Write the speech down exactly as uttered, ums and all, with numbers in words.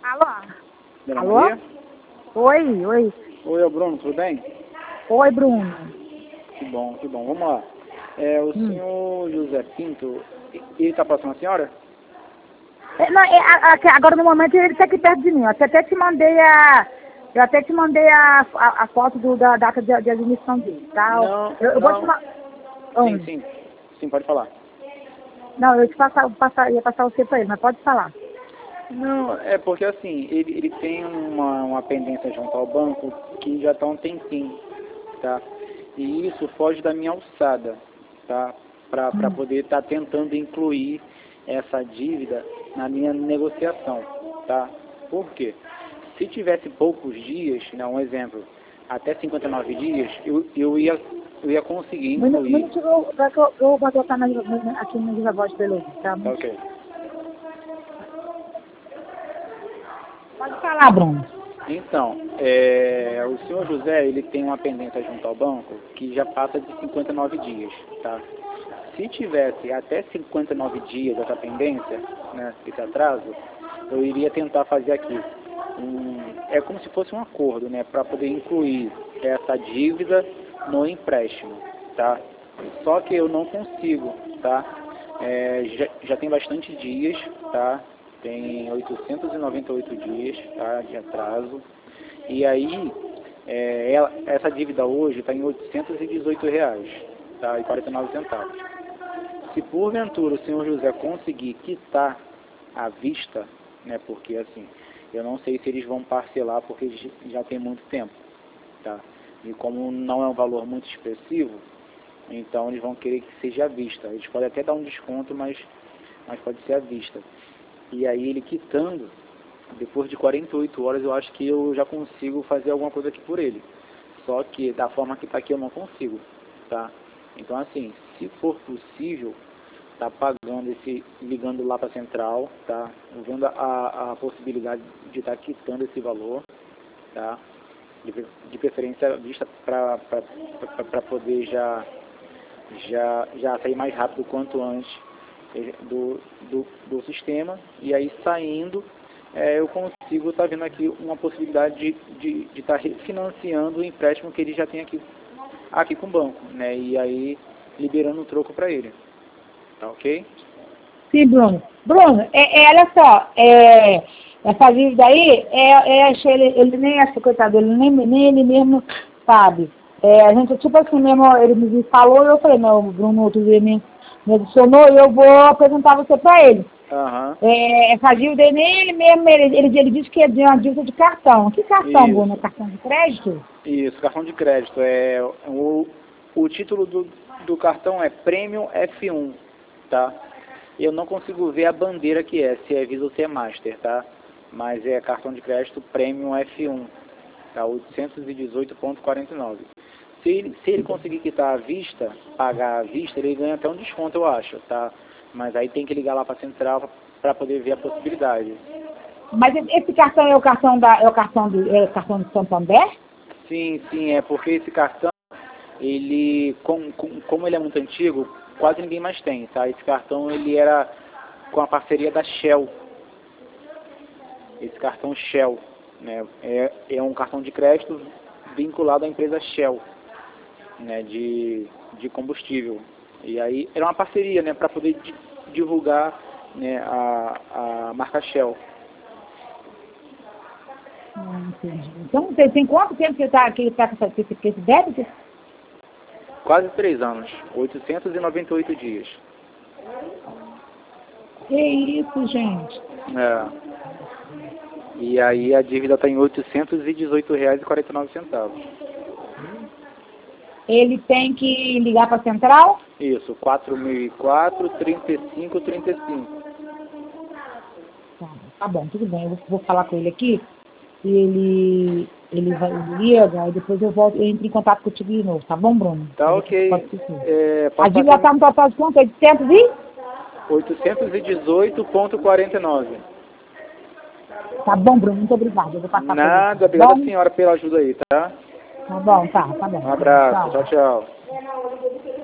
Alô? Dona Alô? Maria? Oi, oi. Oi, é o Bruno, tudo bem? Oi, Bruno. Que bom, que bom. Vamos lá. É, o Hum. senhor José Pinto, ele está passando a senhora? É, não, é, a- a- agora no momento ele está aqui perto de mim. Eu até até te mandei a. Eu até te mandei a, a, a foto do, da data de, de admissão dele, tá? Não, Eu, eu vou te não. mandar. Sim, sim. Sim, pode falar. Não, eu te passar, passar, ia passar você para ele, mas pode falar. Não, é porque assim, ele, ele tem uma, uma pendência junto ao banco que já está um tempinho, tá? E isso foge da minha alçada, tá? Para Hum. poder estar tá tentando incluir essa dívida na minha negociação, tá? Por quê? Se tivesse poucos dias, né, um exemplo, até cinquenta e nove dias, eu, eu, ia, eu ia conseguir Minu- incluir. Minuto, eu, eu, eu eu vou botar na, na, aqui no Viva Voz pelo tá? Tá ok. Pode falar, Bruno. Então, é, o senhor José, ele tem uma pendência junto ao banco que já passa de cinquenta e nove dias, tá? Se tivesse até cinquenta e nove dias essa pendência, né, esse atraso, eu iria tentar fazer aqui. Um, é como se fosse um acordo, né, para poder incluir essa dívida no empréstimo, tá? Só que eu não consigo, tá? É, já, já tem bastante dias, tá? Tem oitocentos e noventa e oito dias, tá, de atraso. E aí, é, ela, essa dívida hoje está em oitocentos e dezoito reais, tá, e quarenta e nove centavos. Se porventura o senhor José conseguir quitar à vista, né, porque assim, eu não sei se eles vão parcelar porque já tem muito tempo, tá? E como não é um valor muito expressivo, então eles vão querer que seja à vista. Eles podem até dar um desconto, mas, mas pode ser à vista. E aí ele quitando, depois de quarenta e oito horas, eu acho que eu já consigo fazer alguma coisa aqui por ele. Só que da forma que está aqui eu não consigo, tá? Então assim, se for possível, tá pagando esse, ligando lá para a central, tá? Vendo a, a possibilidade de estar tá quitando esse valor, tá? De, de preferência vista para poder já, já, já sair mais rápido quanto antes do, do, do sistema, e aí saindo, é, eu consigo estar tá vendo aqui uma possibilidade de estar de, de tá refinanciando o empréstimo que ele já tem aqui, aqui com o banco, né? E aí liberando o troco para ele. Tá ok? Sim, Bruno. Bruno, é, é, olha só, é, essa dívida aí, é, é, achei ele, ele nem acha, coitado, ele nem, nem ele mesmo sabe. É, a gente, tipo assim mesmo, ele me falou e eu falei, não, o Bruno outro dia me, me adicionou e eu vou apresentar você para ele. Uhum. É, essa dívida aí, nem ele mesmo, ele, ele, ele disse que é de uma dívida de cartão. Que cartão, Isso. Bruno? É cartão de crédito? Isso, cartão de crédito. É, o, o título do, do cartão é Premium F um, tá? Eu não consigo ver a bandeira que é, se é Visa ou se é Master, tá? Mas é cartão de crédito Premium F um, tá? oitocentos e dezoito ponto quarenta e nove. Se ele, se ele conseguir quitar à vista, pagar à vista, ele ganha até um desconto, eu acho, tá? Mas aí tem que ligar lá para a central para poder ver a possibilidade. Mas esse cartão é o cartão da, é o cartão do, é o cartão do Santander? Sim, sim, é porque esse cartão, ele, com, com, como ele é muito antigo, quase ninguém mais tem, tá? Esse cartão, ele era com a parceria da Shell. Esse cartão Shell, né? É, é um cartão de crédito vinculado à empresa Shell, né? De, de combustível. E aí, era uma parceria, né? Para poder di, divulgar, né? a, a marca Shell. Não entendi. Então, tem, tem quanto tempo que ele está que ele tá com esse, com esse débito? Quase três anos, oitocentos e noventa e oito dias. Que isso, gente? É. E aí a dívida está em oitocentos e dezoito reais e quarenta e nove centavos. Ele tem que ligar para a central? Isso, quatro mil e quatro, trinta e cinco, trinta e cinco. Tá, tá bom, tudo bem. Eu vou, vou falar com ele aqui. E ele, ele vai liga, e depois eu volto, eu entro em contato contigo de novo, tá bom, Bruno? Tá ok. É, a dívida está no total de quanto? oitocentos e? oitocentos e dezoito ponto quarenta e nove. Tá bom, Bruno, muito obrigado. Eu vou passar Nada, tá obrigado bom? a senhora pela ajuda aí, tá? Tá bom, tá, tá bom. Um abraço, tchau, tchau.